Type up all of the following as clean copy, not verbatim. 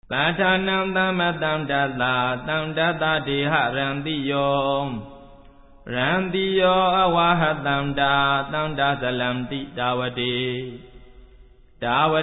Bà thà năng tam mát tam đa ta đi hạ răng ti yo awa hát tam đa sa lam ti đa vade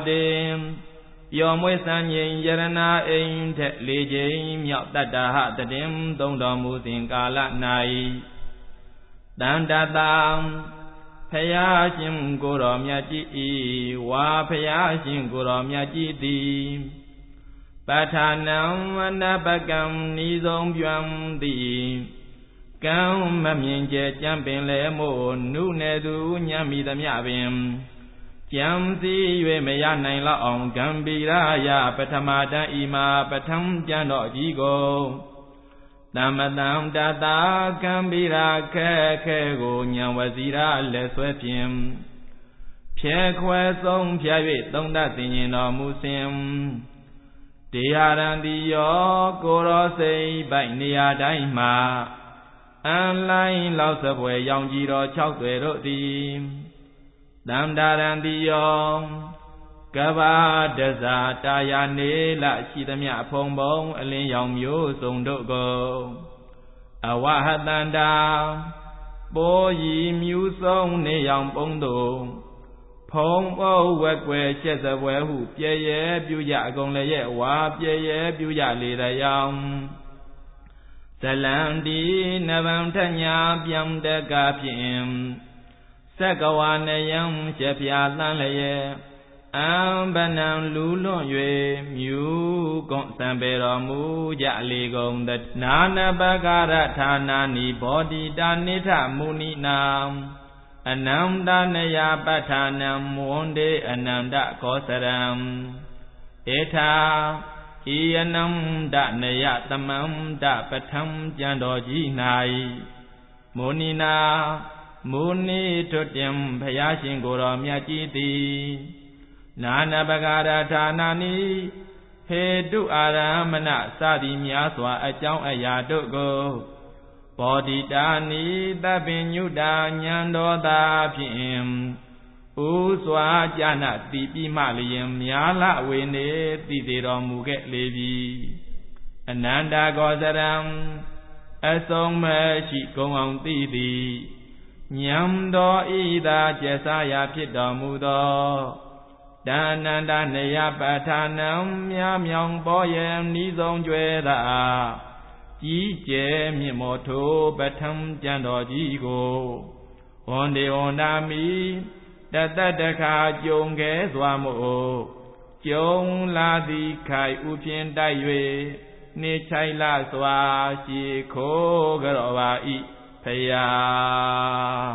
yo môi san yin yarana ain the lê jingမြောက်တတ္တဟတတင်သုံးတော်မူစဉ်ကာလ၌တန္တတံဖယားရှင်ကိုယ်တော်မြတ်ကြီးဤဝါဖယားရှင်ကိုယ်တော်မြတ်ကြီးသည်ပဋ္ဌာနံဝနပကံဤဆုံးပြံသည်ကံမမြင်ကျကြံပင်လေမို့နုနယ်သူညံမိသမျှပင်ကြံစည်၍မရနိုင်လောက်အောင်ဂံဗီရာယပထမတံဤမှာပထမကျမ်းတော်ကြီးကိုသမ္မတံတတာဂံဗီရာခဲကိုညံဝစီရာလက်ဆွဲဖြင့်ဖြဲခွဲဆုံးဖြာ၍သုံးသသိဉ္တော်မူစဉ်တရားရန်တိယောကိုရောစိတ်ပိုက်နေရာတိုင်းမှာအန်လိုင်းလောက်စပွဲရောင်ကြီးတော်6သွဲတို့သည်တန္တာရန်တိယောကဘာဒဇာတာယာနေလရှိသမျှဖုံဖုံအလင်းရောင်မျိုးစုံတို့ကိုအဝဟတန္တာပိုးရီမြူဆုံးနေရောင်ပုံတို့ဖုံပုတ်ဝက်ွယ်ရှက်စပွဲဟုပြဲရဲပြုကြအကုန်လည်းရဲ့ဝါပြဲရဲပြုကြလေတယောင်ဇလံဒီနဗံထညာပြောင်းတကဖြင့်သက္ကဝါနယံရှက်ပြာသန်းလည်းရဲ့အံဗနံလူလွန်၍မြူကွန်စံပေတော်မူကြလေကုန်တနာနပကရဌာနာနိဘောဓိတာနိထမုနိနာအနန္တနယပဋ္ဌာနံမွန်တေအနန္တကောစရံဧထာဤအနန္တနယသမန္တပထမကျမ်းတော်ကြီး၌မုနိနာမုနိထွတ်တင်ဘုရားရှင်ကိုယ်တော်မြတ်ကြီးသည်နာနပကာရဌာနာနိဟေတုအာရမဏစသည်များစွာအကြောင်းအရာတို့ကိုဘောဓိတာနိသဗ္ဗညုတာဉာဏ်တော်သာဖြင့်ဥစွာကြနာတိပိမလျင်များလဝေနေသိသေးတော်မူခဲ့လေပြီအနန္တကောစရံအဆုံးမရှိကုံအောင်သိသည်ဉာဏ်တော်ဤသာကျဆရာဖြစ်တော်မူသောဒါနန္တနေယပဋ္ဌာနံမြားမြောင်ပေါ်ရန်ဤဆုံးကျွဲသာကြီးကျယ်မြင့်မောထိုပထမကျမ်းတော်ကြီးကိုဝန္ဒေဝန္ဒာမိတတတခါကြုံခဲ့စွာမို့ကြုံလာသည်ခိုင်ဥဖြင့်တိုက်၍နေချိုင်လာစွာရှိခိုးကြောပါဤဖယား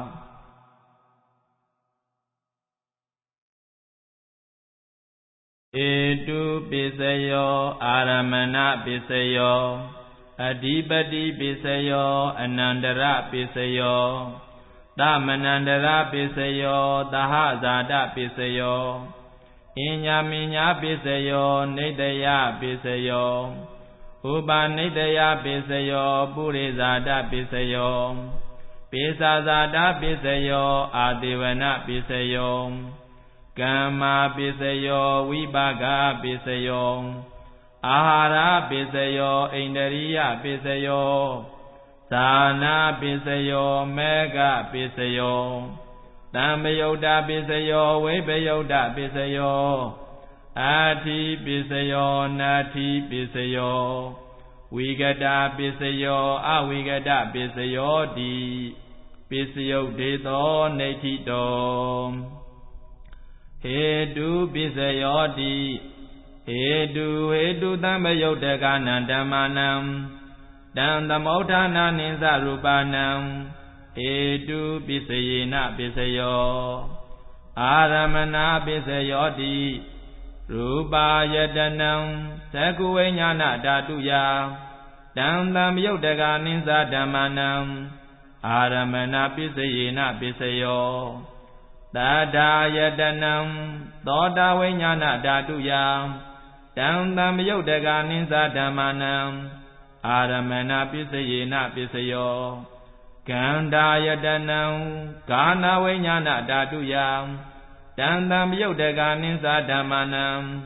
ဧတုပိစယောအာရမဏပိစယောအဓိပတိပိစယောအနန္တရပိစယောသမနန္တရပိစယောသဟဇာတပိစယောအဉ္ညာမိညာပိစယောနိတယပိစယောဥပနိတယပိစယောပုရိဇာတပိစယောပိစာဇာတပိစယောအာတိဝနပိစယောကမ္မာပိစယောဝိပါကပိစယောအာဟာရပိစယောဣန္ဒရိယပိစယောသာနာပိစယောမေဃပိစယောတံပယုတ်တပိစယောဝိပယုတ်တပိစယောအာထိပိစယောနာထိပိစယောဝိကတပိစယောအဝိကတပိစယောတိပိစယုတ်ဒေသောနေတိတောဟေတုပိစယောတိဟေတုသံပယုတ်တကနံဓမ္မာနံတံသမௌဌာနာနိသရူပနံဟေတုပိစယေနပိစယောအာရမဏပိစယောတိရူပါယတနံသကုဝိညာဏဓာတုယတံသမယုတ်တကနိသဓမ္မာနံအာရမဏပိစယေနပိစယောတထာယတနံသောတာဝိညာဏဓာတုယတံသမယုတ်တကနိသဓမ္မာနံအာရမဏပိစယေနပိစယောကန္တာယတနံကာနဝိညာဏဓာတုယတံသမယုတ်တကနိသဓမ္မာနံ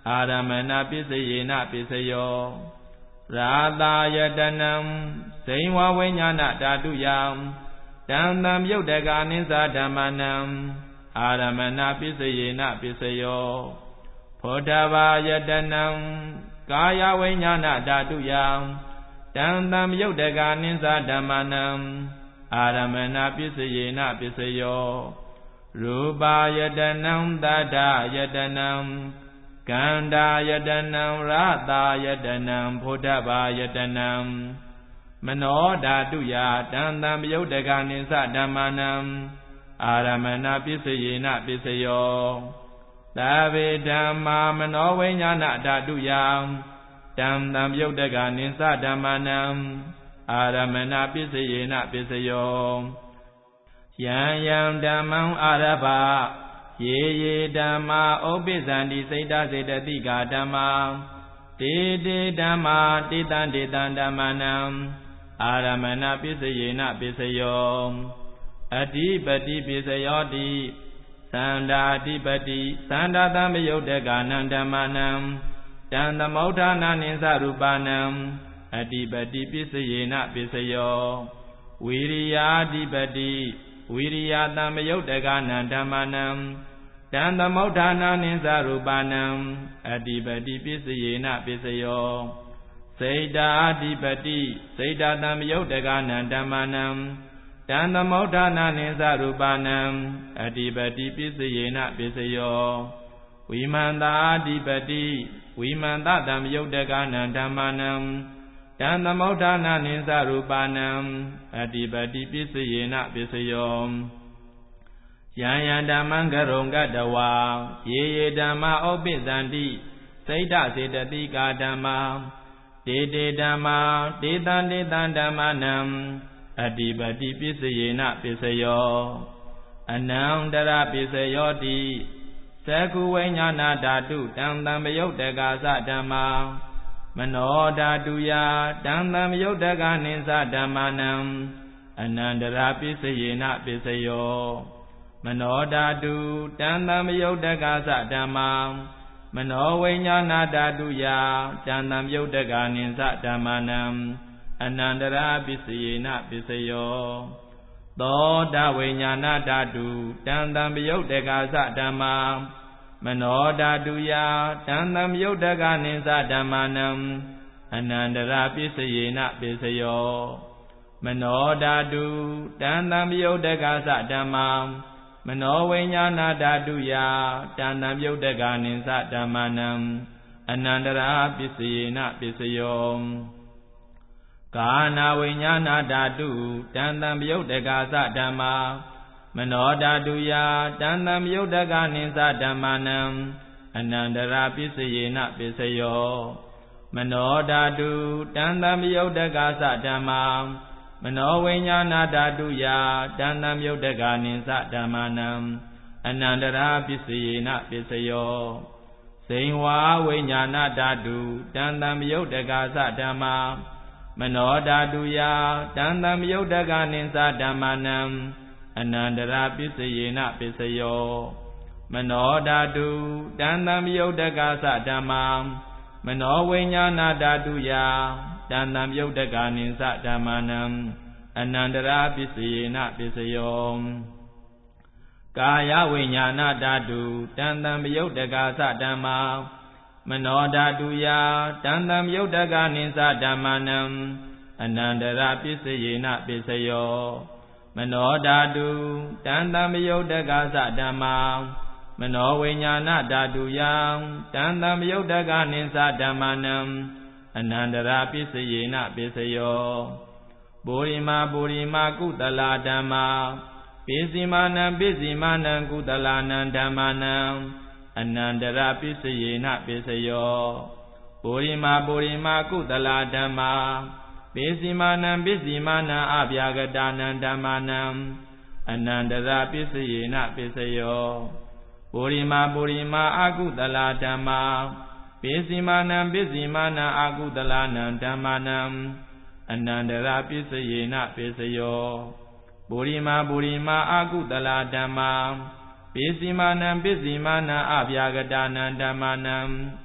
အာရမဏပစ္စယေနပစ္စယောရာသာယတနံဇိဝဝိညာဏဓာတုယံတံတံယုတ်တကာနိသဓမ္မနံအာရမဏပစ္စယေနပစ္စယောဖောဓဘာယတနံကာယဝိညာဏဓာတုယံတံတံယုတ်တကာနိသဓမ္မနံအာရမဏပစ္စယေနပစ္စယောရူပါယတနံသတ္တယတနံကန္တာယတနံရတာယတနံဖောဓဘာယတနံမနောဓာတုယတံတံပယုတ်တကနိသဓမ္မနံအာရမဏပစ္စယေနပစ္စယောသဗ္ဗေဓမ္မာမနောဝိညာဏဓာတုယတံတံပယုတ်တကနိသဓမ္မနံအာရမဏပစ္စယေနပစ္စယောယံယံဓမ္မံအာရဘယေယေဓမ္မာဥပ္ပဇန္တိစိတ်တစေတသိကာဓမ္မာတေတေဓမ္မာတေတံတေတံဓမ္မနံအာရမဏပစ္စယေနပစ္စယောအဓိပတိပစ္စယောတိသန္တာအဓိပတိသန္တာတံမယုတ်တကနံဓမ္မနံတံသမௌဋ္ဌာနာနိသရူပနံအဓိပတိပစ္စယေနပစ္စယောဝိရိယာအဓိပတိဝိရိယတံမယုတ်တကနံဓမ္မနံတံသမௌဋ္ဌာနာနိသရူပနံအဓိပတိပစ္စယေနပစ္စယောစေတာအဓိပတိစေတာတံမယုတ်တကနံဓမ္မနံတံသမௌဋ္ဌာနာနိသရူပနံအဓိပတိပစ္စယေနပစ္စယောဝိမန္တာအဓိပတိဝိမန္တတံမယုတ်တကနံဓမ္မနံတံသမௌဋ္ဌာနာနိသရူပနံအဓိပတိပစ္စယေနပစ္စယောယံယံဓမ္မံကရုံကတဝါယေယေဓမ္မာဥပ္ပဇန္တိစိတ်တစေတသိကာဓမ္မာတေတေဓမ္မာတေတံတေတံဓမ္မနံအဓိပတိပစ္စယေနပစ္စယောအနန္တရပစ္စယောတိသက္ခုဝိညာဏဓာတုတံတံပယုတ်တကာသဓမ္မာမနောဓာတုယတံတံပယုတ်တကာနိသဓမ္မနံအနန္တရပစ္စယေနပစ္စယောမနောဓာတုတံတံပယုတ်တကာသဓမ္မာမနောဝိညာဏဓာတုယတံတံပယုတ်တကာနိသဓမ္မနံအနန္တရပစ္စယေနပစ္စယောသောတဝိညာဏဓာတုတံတံပယုတ်တကာသဓမ္မာမနောဓာတုယတံတံပယုတ်တကာနိသဓမ္မနံအနန္တရပစ္စယေနပစ္စယောမနောဓာတုတံတံပယုတ်တကာသဓမ္မာမနောဝိညာဏဓာတုယတံတံပယုတ်တကာနိသဓမ္မနံအနန္တရပစ္စယေနပစ္စယောကာနာဝိညာဏဓာတုတံတံပယုတ်တကာသဓမ္မာမနောဓာတုယတံတံပယုတ်တကာနိသဓမ္မနံအနန္တရပစ္စယေနပစ္စယောမနောဓာတုတံတံပယုတ်တကာသဓမ္မာမနောဝိညာဏဓာတုယတံတံပယုတ်တကာနိသဓမ္မနံအနန္တရပစ္စယေနပစ္စယောဇိဝါဝိညာဏဓာတုတံတံပယုတ်တကာသဓမ္မာမနောဓာတုယတံတံပယုတ်တကာနိသဓမ္မနံအနန္တရပစ္စယေနပစ္စယောမနောဓာတုတံတံပယုတ်တကာသဓမ္မာမနောဝိညာဏဓာတုယတံတံပယုတ်တကာနိသဓမ္မနံအနန္တရပစ္စယေနပစ္စယောကာယဝိညာဏဓာတုတံတံပယုတ်တကာသဓမ္မာမနောဓာတုယတံတံပယုတ်တကာနိသဓမ္မနံအနန္တရပစ္စယေနပစ္စယောမနောဓာတုတံတံပယုတ်တကာသဓမ္မာမနောဝိညာဏဓာတုယတံတံပယုတ်တကာနိသဓမ္မနံအနန္တရပစ္စယေနပစ္စယောပုရိမာပုရိမာကုသလာဓမ္မာပိစီမာနံပိစီမာနံကုသလာနံဓမ္မနံအနန္တရပစ္စယေနပစ္စယောပုရိမာပုရိမာကုသလာဓမ္မာပိစီမာနံပိစီမာနံအဗျာဂတာနံဓမ္မနံအနန္တရပစ္စယေနပစ္စယောပုရိမာပုရိမာအကုသလာဓမ္မာပိစီမာနံပိစီမာနံအကုသလာနံဓမ္မနံအနန္တရပစ္စယေနပစ္စယောပုရိမာပုရိမာအကုသလာဓမ္မာပိစီမာနံပိစီမာနံအဗျာဂတာနံဓမ္မနံ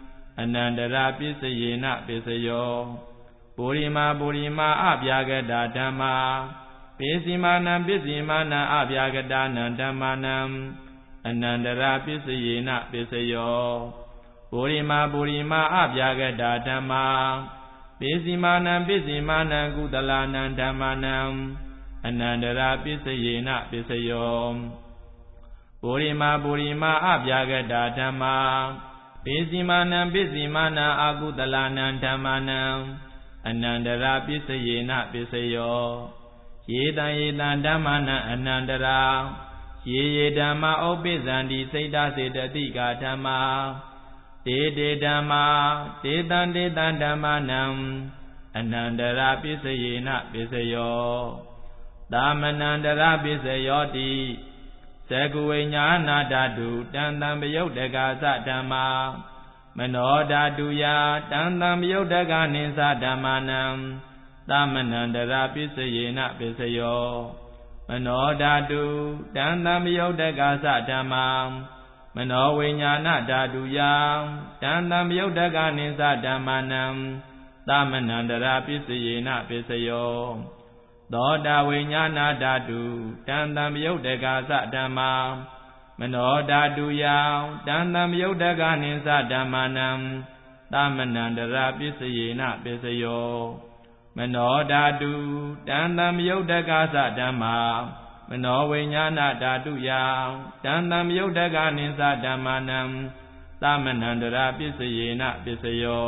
anandara pisayena pisayo Purima abhyagata dhamma Pisimanam pisimanam abhyagatanam dhammanam Anandara pisayena pisayo Purima abhyagata dhamma Pisimanam kutalanam dhammanam Anandara pisayena pisayo Purima abhyagata dhamma Pisimanam akutalanam dhammanam Anandara pisayena pisayo Yedan dhammana anandara Ye dhamma opizandi saita sedatika dhamma Te dhamma Tetan dhammanam Anandara pisayena pisayo Dhammanandara pisayoti Sakuvinyana dhatu Tantam piyuddhaka dhamma Manodhatuya Tantam piyuddhaka nisa dhammanam Dhammanandara pisayena pisayo Manodhatu Tantam piyuddhaka dhamma Manovinyana dhatuya Tantam piyuddhaka nisa dhammanam Dhammanandara pisayena pisayo Thoda vinyana dhatu Tantam piyuddhaka dhamma Manodhatuya Tantam piyuddhaka nisa dhammanam Dhammanandara pisayena pisayo Manodhatu Tantam piyuddhaka dhamma Manovinyana dhatuya Tantam piyuddhaka nisa dhammanam Dhammanandara pisayena pisayo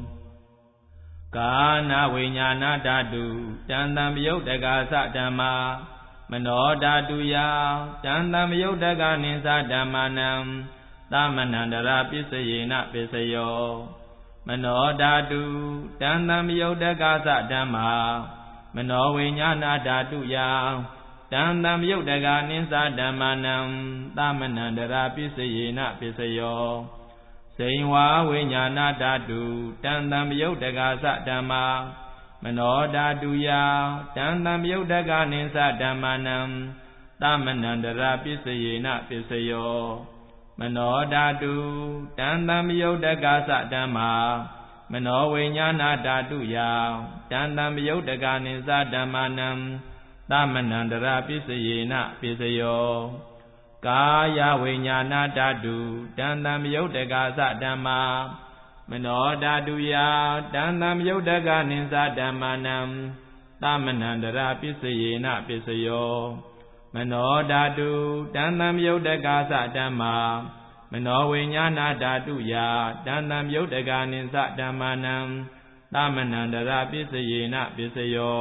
Kana vinyana dhatu Tantam piyuddhaka dhamma Manodhatuya Tantam piyuddhaka nisa dhammanam Dhammanandara pisayena pisayo Manodhatu Tantam piyuddhaka dhamma Manovinyana dhatuya Tantam piyuddhaka nisa dhammanam Dhammanandara pisayena pisayo Sainwa vinyana dhatu Tantam piyuddhaka dhamma Manodhatuya Tantam piyuddhaka nisa dhammanam Dhammanandara pisayena pisayo Manodhatu Tantam piyuddhaka dhamma Manovinyana dhatuya Tantam piyuddhaka nisa dhammanam Dhammanandara pisayena pisayo Kaya vinyana dhatu Tantam piyuddhaka dhamma Manodhatuya Tantam piyuddhaka nisa dhammanam Dhammanandara pisayena pisayo Manodhatu Tantam piyuddhaka dhamma Manovinyana dhatuya Tantam piyuddhaka nisa dhammanam Dhammanandara pisayena pisayo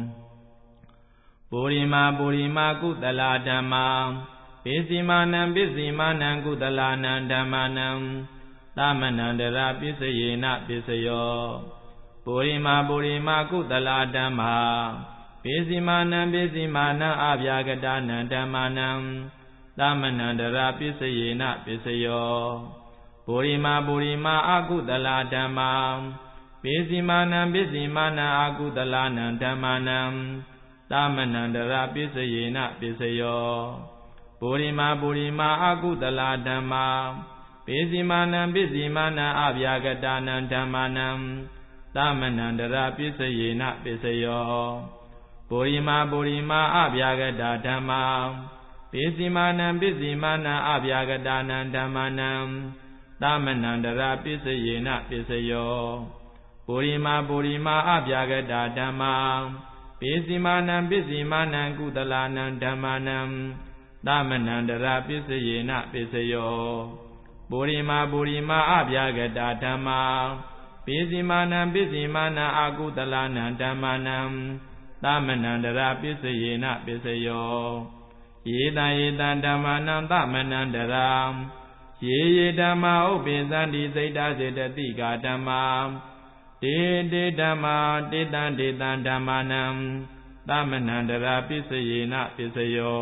Purima kutala dhamma Pisimanam kutalanam dhammanam Dhammanandara pisayena pisayo Purima kutala dhamma Pisimanam abhyagatanam dhammanam Dhammanandara pisayena pisayo Purima akutala dhamma Pisimanam akutalanam dhammanam Dhammanandara pisayena pisayo Purima akutala dhamma Pisimanam abhyagatanam dhammanam Dhammanandara pisayena pisayo Purima abhyagata dhamma Pisimanam abhyagatanam dhammanam Dhammanandara pisayena pisayo Purima abhyagata dhamma Pisimanam kutalanam dhammanam Dhammanandara pisayena pisayo Purima abhyagata dhamma Pisimanam akutalanam dhammanam Dhammanandara pisayena pisayo Yedan dhammanam Dhammanandara Ye dhamma upizandi saita sedatika dhamma Te dhamma tetan dhammanam Dhammanandara pisayena pisayo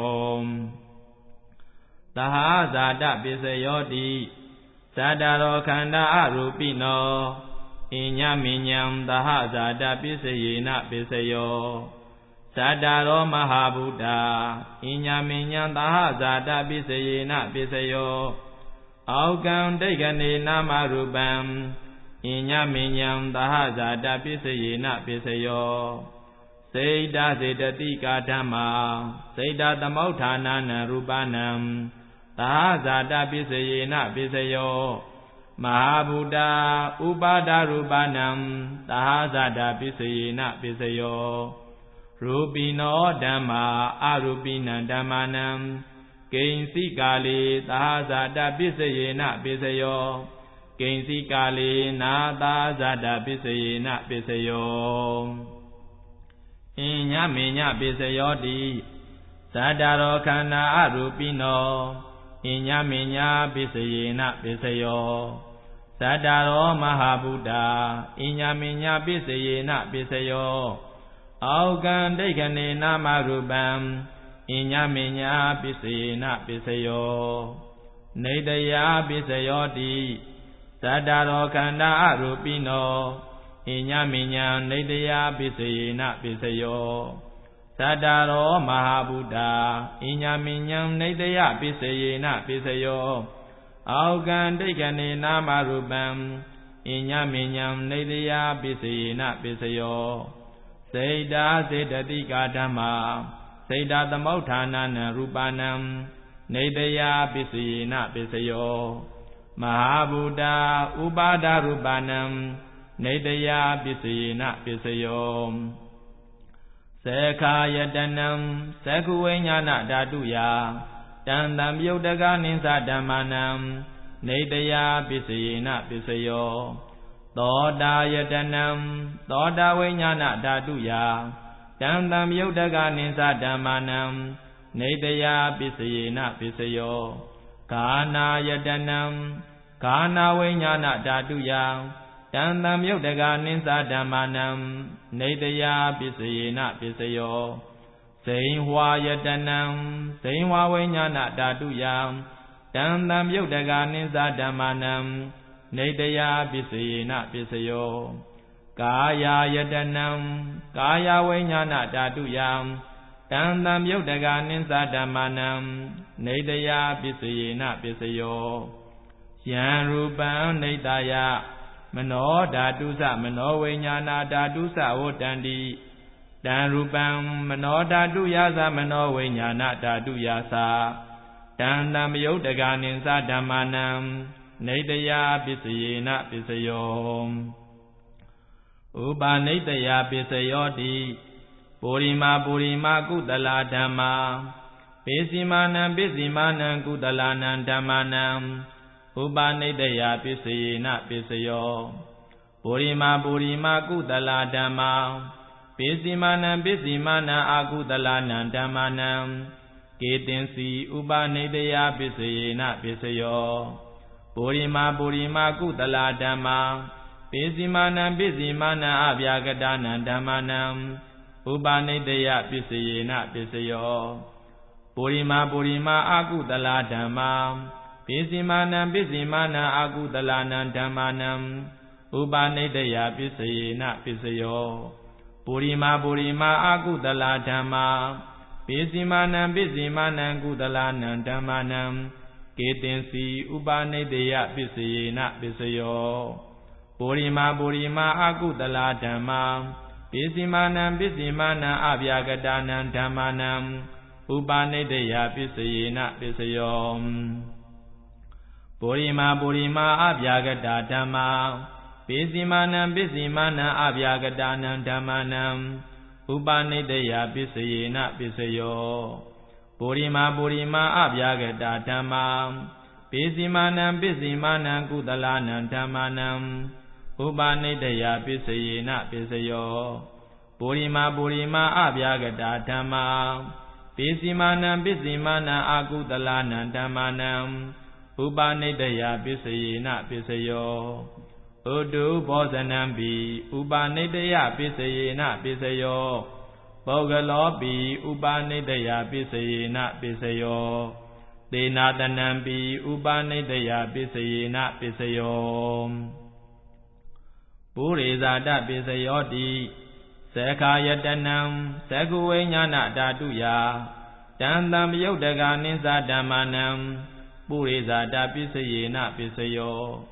Tahazada pisayoti Sadaro khanda arupino Inyaminyam tahazada pisayena pisayo Sadaro mahabuddha Inyaminyam tahazada pisayena pisayo Aukam tegane namarupam Inya minyam tahaza da pisayena pisayo Seida sedati kadama Seida tamauthana rupanam Tahaza da pisayena pisayo Mahabuddha upada rupanam Tahaza da pisayena pisayo Rupino dhamma arupina dhammanam Kainsi kali tahaza da pisayena pisayo Kainsi kali na tahaza da pisayena pisayo Inya minya pisayo di Sadaro khana arupino Inya minya pisayena pisayo Sadaro mahabuddha Inya minya pisayena pisayo Augan dekane nama rupam Inya minya pisayena pisayo Nidaya pisayo di Sadaro khanda arupino Inya minya nidaya pisayena pisayo Sadaro mahabuddha Inya minya nidaya pisayena pisayo Augan dekane nama rupam Inya minya nidaya pisayena pisayo Seida sedati kadama Seida tamauthana rupanam Nidaya pisayena pisayo Mahabuddha upada rupanam Nidaya pisayena pisayo Sekha yadanam Sekhuvenyana dhatuya Tantam yuddaga ninsa dhammanam Nidaya pisayena pisayo Toda yadanam Toda venyana dhatuya Tantam yuddaga ninsa dhammanam Nidaya pisayena pisayo Kana yadanam Kana venyana dhatuya Tantam yuddaga ninsa dhammanam Nidaya pisayena pisayo Sainhwa yadanam Sainhwa venyana dhatuya Tantam yuddaga ninsa dhammanam Nidaya pisayena pisayo Kaya yadanam Kaya venyana dhatuya Tantam yuddaga ninsa dhammanam Nidaya pisayena pisayo Yan rupam nidaya Mano dhatusa mano venyana dhatusa votanti Dan rupam mano dhatuyasa mano venyana dhatuyasa Tantam yuddaga ninsa dhammanam Nidaya pisayena pisayo Upanidaya pisayo di Purima purima kutala dhamma Pisimanam pisimanam kutalanam dhammanam Upanidaya pisayena pisayo Purima purima kutala dhamma Pisimanam pisimanam akutalanam dhammanam Ketinsi upanidaya pisayena pisayo Purima purima kutala dhamma Pisimanam pisimanam abhyagadanam dhammanam Upanidaya pisayena pisayo Purima purima akutala dhamma Pisimanam pisimanam akutalanam dhammanam Upanidaya pisayena pisayo Purima purima akutala dhamma Pisimanam pisimanam kutalanam dhammanam Ketinsi upanidaya pisayena pisayo Purima purima akutala dhamma Pisimanam pisimanam abhyagadanam dhammanam Upanidaya pisayena pisayo Purima purima abhyagada dhamma Pisimanam pisimanam abhyagadanam dhammanam Upanidaya pisayena pisayo Purima purima abhyagada dhamma Pisimanam pisimanam kutalanam dhammanam Upanidaya pisayena pisayo Purima purima abhyagada dhamma Pisimanam pisimanam akutalanam dhammanam Upanidaya pisayena pisayo Udu bhosanampi Upanidaya pisayena pisayo Bogalopi upanidaya pisayena pisayo Tenatanampi upanidaya pisayena pisayo Purizada pisayoti Sekhayatanam Sekhuvenyana dhatuya Tantam yuddaga ninsa dhammanam Purizada pisayena pisayo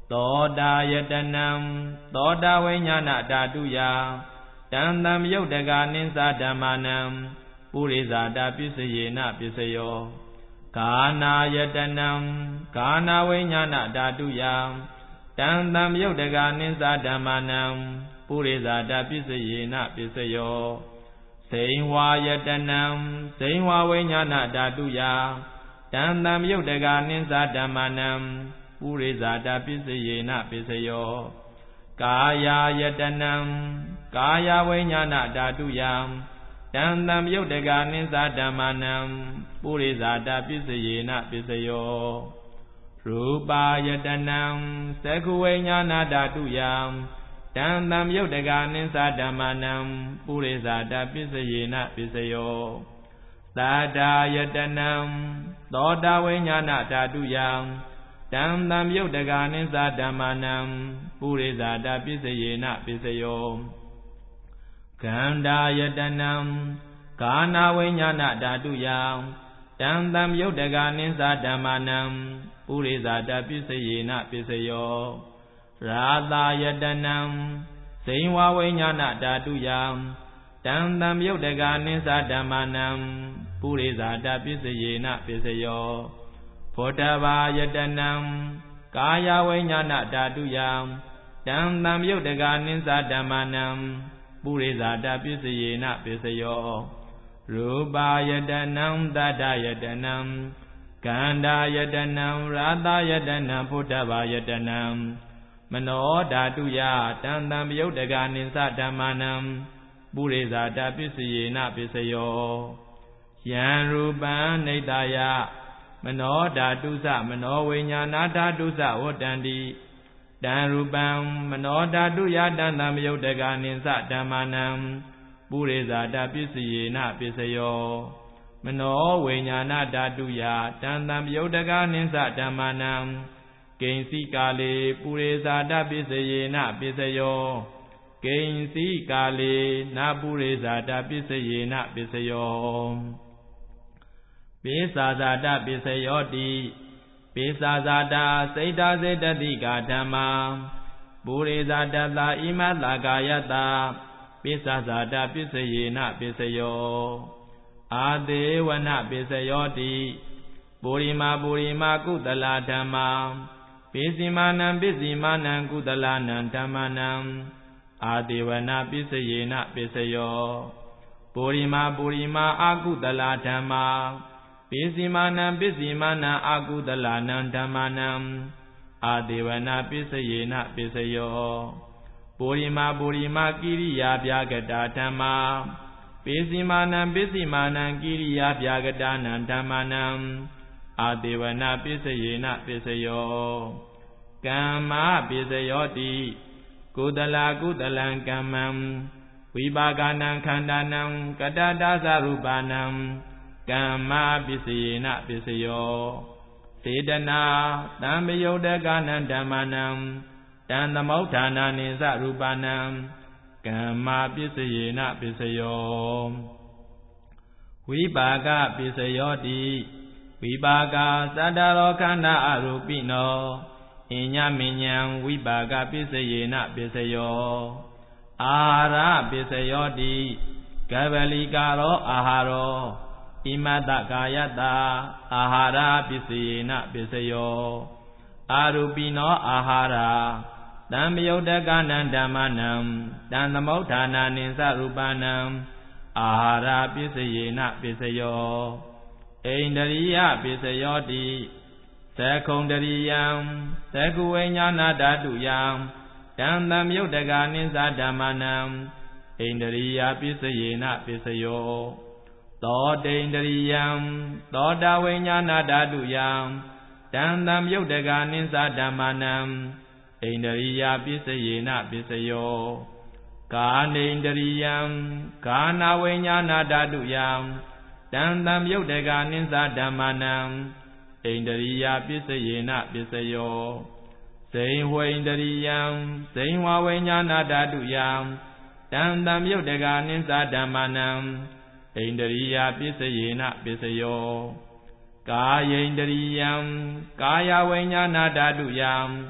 သောတာယတနံသောတာဝိညာဏဓာတုယတံတံယုတ်တကနိသဓမ္မနံပုရိဇာတပစ္စယေနပစ္စယောကာနာယတနံကာနာဝိညာဏဓာတုယတံတံယုတ်တကနိသဓမ္မနံပုရိဇာတပစ္စယေနပစ္စယောစိန်ဝါယတနံစိန်ဝါဝိညာဏဓာတုယတံတံယုတ်တကနိသဓမ္မနံပုရိဇာတပစ္စယေနပစ္စယောကာယာယတနံကာယဝိညာဏဓာတုယတံတံယုတ်တကနိသဓမ္မနံပုရိဇာတပစ္စယေနပစ္စယောရူပါယတနံသက္ခဝိညာဏဓာတုယတံတံယုတ်တကနိသဓမ္မနံပုရိဇာတပစ္စယေနပစ္စယောသာဒာယတနံသောတာဝိညာဏဓာတုယတံတံယုတ်တကနိသဓမ္မနံပုရိဇာတပစ္စယေနပစ္စယောခန္ဓာယတနံကာနာဝိညာဏဓာတုယတံတံယုတ်တကနိသဓမ္မနံပုရိဇာတပစ္စယေနပစ္စယောရာသာယတနံဇိဝဝိညာဏဓာတုယတံတံယုတ်တကနိသဓမ္မနံပုရိဇာတပစ္စယေနပစ္စယောဘောဓဘာယတနံကာယဝိညာဏဓာတုယတံတံယုတ်တကနိသဓမ္မနံပုရိဇာတပစ္စယေနပစ္စယောရူပါယတနံသတ္တယတနံကန္ဓာယတနံရာသယတနံဘောဓဘာယတနံမနောဓာတုယတံတံယုတ်တကနိသဓမ္မနံပုရိဇာတပစ္စယေနပစ္စယောယံရူပံနေတယမနောဓာတုသမနောဝိညာဏဓာတုသဝတ္တန္တိတံရူပံမနောဓာတုယတံတံယုတ်တကနိသဓမ္မနံပုရိဇာတပစ္စယေနပစ္စယောမနောဝိညာဏဓာတုယတံတံယုတ်တကနိသဓမ္မနံကိဉ္စီကာလေပုရိဇာတပစ္စယေနပစ္စယောကိဉ္စီကာလေနာပုရိဇာတပစ္စယေနပစ္စယောပိစာဇာတပစ္စယောတိပိစာဇာတာစိတ်တာစေတတိကာဓမ္မာပုရိဇာတတာဣမတကာယတာပိစာဇာတပစ္စယေနပစ္စယောအာဒေဝနပစ္စယောတိပုရိမာကုသလာဓမ္မာပိစီမာနံပိစီမာနံကုသလာနံဓမ္မနံအာဒေဝနပစ္စယေနပစ္စယောပုရိမာအာကုသလာဓမ္မာပိစီမာနံပိစီမာနံအာကုသလာနံဓမ္မနံအာဒေဝနပစ္စယေနပစ္စယောပုရိမာကိရိယာဗျာကတာဓမ္မာပိစီမာနံပိစီမာနံကိရိယာဗျာကတာနံဓမ္မနံအာဒေဝနပစ္စယေနပစ္စယောကမ္မပစ္စယောတိကုသလံကမ္မံဝိပါကနံခန္ဓာနံကတတသရူပနံကမ္မပစ္စယေနပစ္စယောစေတနာတံမယုတ်တကနံဓမ္မနံတံသမௌဌာနာနိသရူပနံကမ္မပစ္စယေနပစ္စယောဝိပါကပစ္စယောတိဝိပါကသတ္တရောခန္ဓာအရူပိနောအညမဉ္ဇံဝိပါကပစ္စယေနပစ္စယောအာဟာရပစ္စယောတိကဗလိကာရောအာဟာရောဣမတကာယတာအာဟာရပစ္စယေနပစ္စယောအာရူပိနောအာဟာရာတံမယုတ်တကနံဓမ္မနံတံသမௌဌာနာနိသရူပနံအာဟာရပစ္စယေနပစ္စယောဣန္ဒရိယပစ္စယောတိသက္ခုံတရိယံသက္ခဝိညာဏဓာတုယံတံတံယုတ်တကနိသဓမ္မနံဣန္ဒရိယပစ္စယေနပစ္စယောသောတိန္ဒရိယံသောတာဝိညာဏဓာတုယံတံတံယုတ်တကနိသဓမ္မနံဣန္ဒရိယပစ္စယေနပစ္စယောကာနိန္ဒရိယံကာနာဝိညာဏဓာတုယံတံတံယုတ်တကနိသဓမ္မနံဣန္ဒရိယပစ္စယေနပစ္စယောဇိဝိန္ဒရိယံဇိဝဝိညာဏဓာတုယံတံတံယုတ်တကနိသဓမ္မနံဣန္ဒရိယပစ္စယေနပစ္စယောကာယိန္ဒရိယံကာယဝိညာဏဓာတုယံ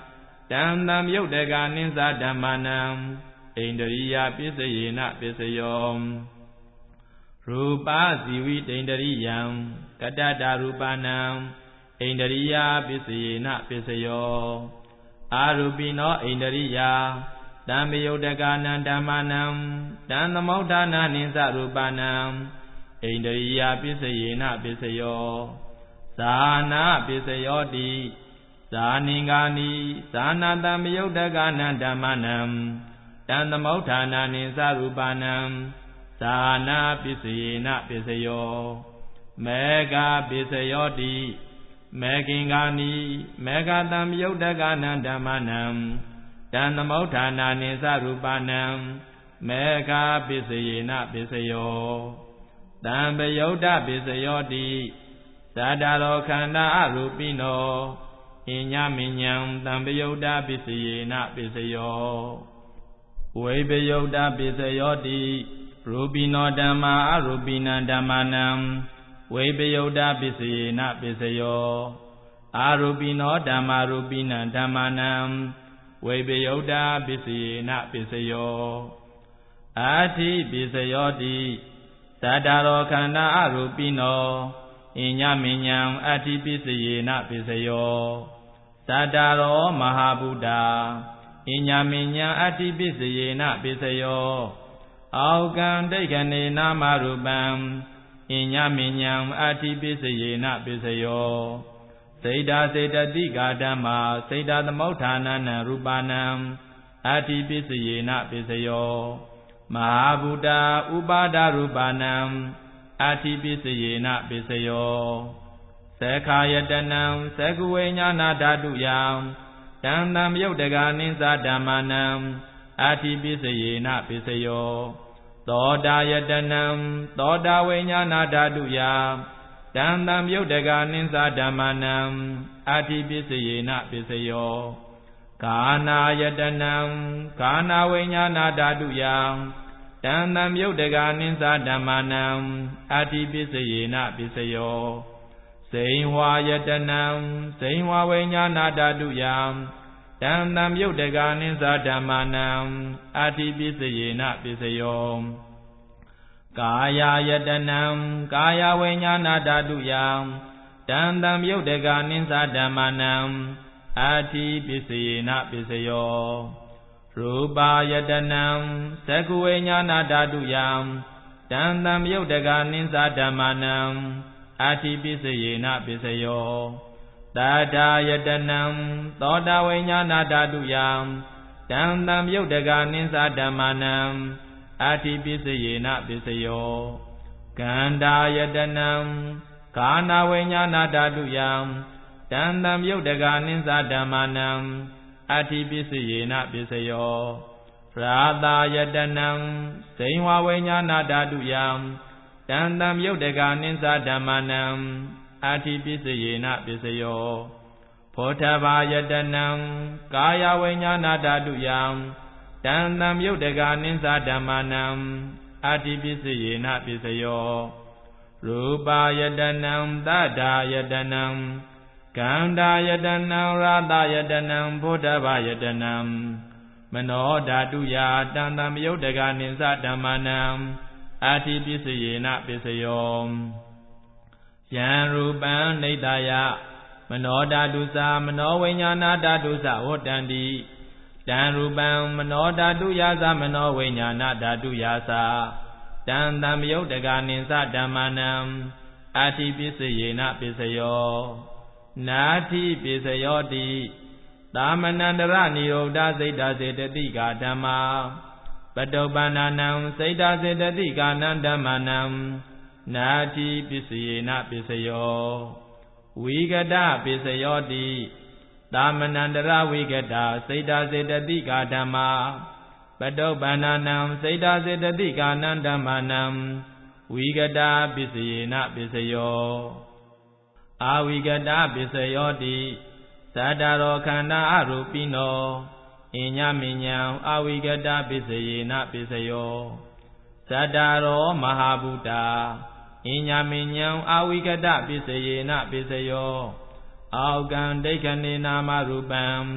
တံတံယုတ်တကနိသဓမ္မနံဣန္ဒရိယပစ္စယေနပစ္စယောရူပဇီဝိတဣန္ဒရိယံကတ္တတရူပနံဣန္ဒရိယပစ္စယေနပစ္စယောအာရူပိနောဣန္ဒရိယတံမယုတ်တကနံဓမ္မနံတံသမုဋ္ဌာနာနိသရူပနံဣန္ဒရိယပစ္စယေနပစ္စယောဇာနာပစ္စယောတိဇာနိဂာနိဇာနာတံမယုတ်တကနံဓမ္မနံတံသမုဋ္ဌာနာနိသရူပနံဇာနာပစ္စယေနပစ္စယောမေဃပစ္စယောတိမေခင်္ဂာနိမေဃတံမယုတ်တကနံဓမ္မနံတံသမုဋ္ဌာနာနိသရူပနံမေဃပစ္စယေနပစ္စယောတံပယုတ်တပစ္စယောတိသတ္တရောခန္ဓာအရူပိနောဣညမဉ္ဇံတံပယုတ်တပစ္စယေနပစ္စယောဝိပယုတ်တပစ္စယောတိရူပိနောဓမ္မာအရူပိနံဓမ္မနံဝိပယုတ်တပစ္စယေနပစ္စယောအာရူပိနောဓမ္မာရူပိနံဓမ္မနံဝိပယုတ်တပစ္စယေနပစ္စယောအာတိပစ္စယောတိသတ္တရောခန္ဓာအရူပိနောဣညမဉ္ဇံအတ္တိပစ္စယေနပစ္စယောသတ္တရောမဟာဗုဒ္ဓဣညမဉ္ဇံအတ္တိပစ္စယေနပစ္စယောအောကံဒိဋ္ဌနေနာမရူပံဣညမဉ္ဇံအတ္တိပစ္စယေနပစ္စယောစေတစေတတိကာဓမ္မာစေတသမုဋ္ဌာနနံရူပနံအတ္တိပစ္စယေနပစ္စယောမဟာဗုဒ္ဓဥပါဒရူပနံအတ္တိပစ္စယေနပစ္စယောသက္ခာယတနံသက္ကဝိညာဏဓာတုယံတံတံယုတ်တကနိသဓမ္မနံအတ္တိပစ္စယေနပစ္စယောသောတာယတနံသောတာဝိညာဏဓာတုယံတံတံယုတ်တကနိသဓမ္မနံအတ္တိပစ္စယေနပစ္စယောကာနာယတနံကာနာဝိညာဏဓာတုယံတံတံယုတ်တကနိသဓမ္မနံအတ္တိပစ္စယေနပစ္စယောစိန်ဝါယတနံစိန်ဝါဝိညာဏဓာတုယံတံတံယုတ်တကနိသဓမ္မနံအတ္တိပစ္စယေနပစ္စယောကာယယတနံကာယဝိညာဏဓာတုယံတံတံယုတ်တကနိသဓမ္မနံအတ္တိပစ္စယေနပစ္စယောရူပယတနံသက္ကဝိညာဏဓာတုယံတံတံယုတ်တကနိသဓမ္မနံအတ္တိပစ္စယေနပစ္စယောသတ္ထာယတနံသောတာဝိညာဏဓာတုယံတံတံယုတ်တကနိသဓမ္မနံအတ္တိပစ္စယေနပစ္စယောကန္တာယတနံကာနာဝိညာဏဓာတုယံတံတံယုတ်တကနိသဓမ္မနံအတ္တိပစ္စယေနပစ္စယောရာတာယတနံစိန်ဝဝိညာဏဓာတုယံတံတံယုတ်တကနိသဓမ္မနံအတ္တိပစ္စယေနပစ္စယောဖောထဘာယတနံကာယဝိညာဏဓာတုယံတံတံယုတ်တကနိသဓမ္မနံအတ္တိပစ္စယေနပစ္စယောရူပယတနံသတ္ထာယတနံကန္တာယတနံရာသယတနံဘုဒ္ဓဘာယတနံမနောဓာတုယတံတံယုတ်တကနိသဓမ္မနံအတ္တိပစ္စယေနပစ္စယောယံရူပံနေတယမနောဓာတုသမနောဝိညာဏဓာတုသဝတ္တန္တိတံရူပံမနောဓာတုယသမနောဝိညာဏဓာတုယသတံတံယုတ်တကနိသဓမ္မနံအတ္တိပစ္စယေနပစ္စယောနာတိပစ္စယောတိသာမဏန္တရနိရောဓစိတ်တစေတတိကာဓမ္မာပတုပ္ပန္နနံစိတ်တစေတတိကာနံဓမ္မနံနာတိပစ္စယေနပစ္စယောဝိကတပစ္စယောတိသာမဏန္တရဝိကတစိတ်တစေတတိကာဓမ္မာပတုပ္ပန္နနံစိတ်တစေတတိကာနံဓမ္မနံဝိကတပစ္စယေနပစ္စယောအာဝိကတပစ္စယောတိသတ္တရောခန္ဓာအရူပိနောဣညမဉ္ဇံအာဝိကတပစ္စယေနပစ္စယောသတ္တရောမဟာဗုဒ္ဓဣညမဉ္ဇံအာဝိကတပစ္စယေနပစ္စယောအောကံဒိဋ္ဌနေနာမရူပံဣ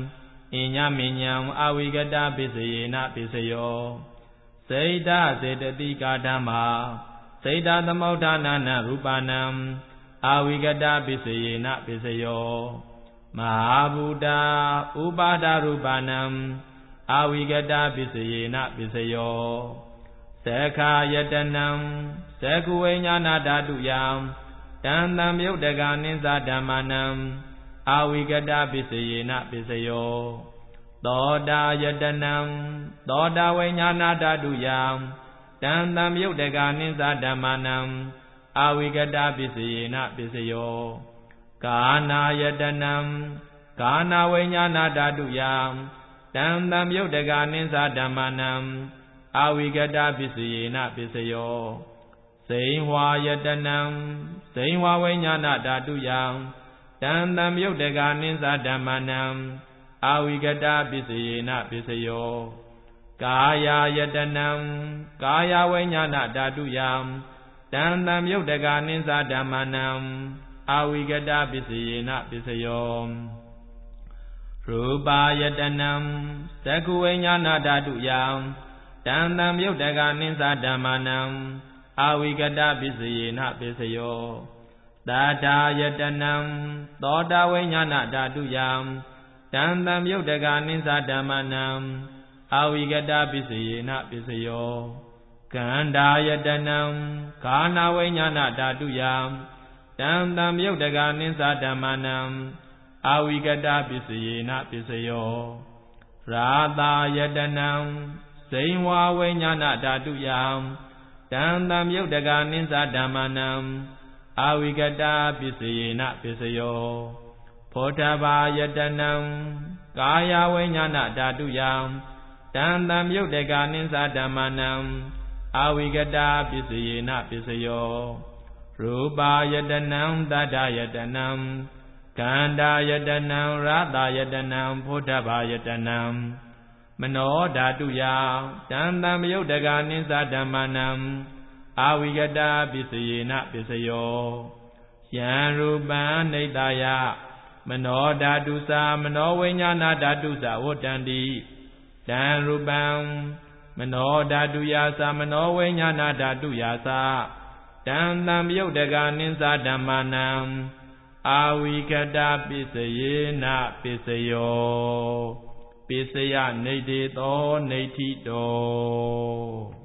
อิญญมิญญังอวิกตาปิสเยนะปิสโยစေတစေတတိကာဓမ္မာစေတသမုဋ္ဌာနာနရူပနံအာဝိကတပိစယေနပိစယောမဟာဘူတာဥပါဒရူပနံအာဝိကတပိစယေနပိစယောသက္ခာယတနံသက္ခုဝိညာဏဓာတုယံတံတံမြုတ်တကနိသဓမ္မနံအာဝိကတပိစယေနပိစယောသောတာယတနံသောတာဝိညာဏဓာတုယံတံတံမြုတ်တကနိသဓမ္မနံအာဝိကတပိစယေနပိစယောကာနာယတနံကာနာဝိညာဏဓာတုယံတံတံမြုတ်တကနိသဓမ္မနံအာဝိကတပိစယေနပိစယောစိန်ဝါယတနံစိန်ဝါဝိညာဏဓာတုယံတံတံမြုတ်တကနိသဓမ္မနံအာဝိကတပိစယေနပိစယောကာယယတနံကာယဝိညာဏဓာတုယံတံတံမြုတ်တကနိသဓမ္မနံအာဝိကတပိစယေနပိစယောရူပယတနံသက္ခုဝိညာဏဓာတုယံတံတံမြုတ်တကနိသဓမ္မနံအာဝိကတပိစယေနပိစယောသာတာယတနံသောတာဝိညာဏဓာတုယံတံတံမြုတ်တကနိသဓမ္မနံအာဝိကတပိစယေနပိစယောကန္တာယတနံကာနာဝိညာဏဓာတုယံတံတံမြုတ်တကနိသဓမ္မနံအာဝိကတပိစယေနပိစယောရာတာယတနံဇိဝါဝိညာဏဓာတုယံတံတံမြုတ်တကနိသဓမ္မနံအာဝိကတပိစယေနပိစယောဖောဓဘာယတနံကာယဝိညာဏဓာတုယံတံတံမြုတ်တကနိသဓမ္မနံအာဝိကတပိစယေနပိစယောရူပယတနံတတ္တယတနံကန္တာယတနံရတယတနံဖောဓဘာယတနံမနောဓာတုယတံတံမြုတ်တကနိသဓမ္မနံအာဝိကတပိစယေနပိစယောယံရူပံနေတယမနောဓာတုသမနောဝိညာဏဓာတုသဝတ္တန္တိတံရူပံမနောဓာတုယသမနောဝိညာဏဓာတုယသတံတံမြုတ်တကနိသဓမ္မနံအာဝိကတပိစယေနပိစယောပိစယနေတေသောနေတိတော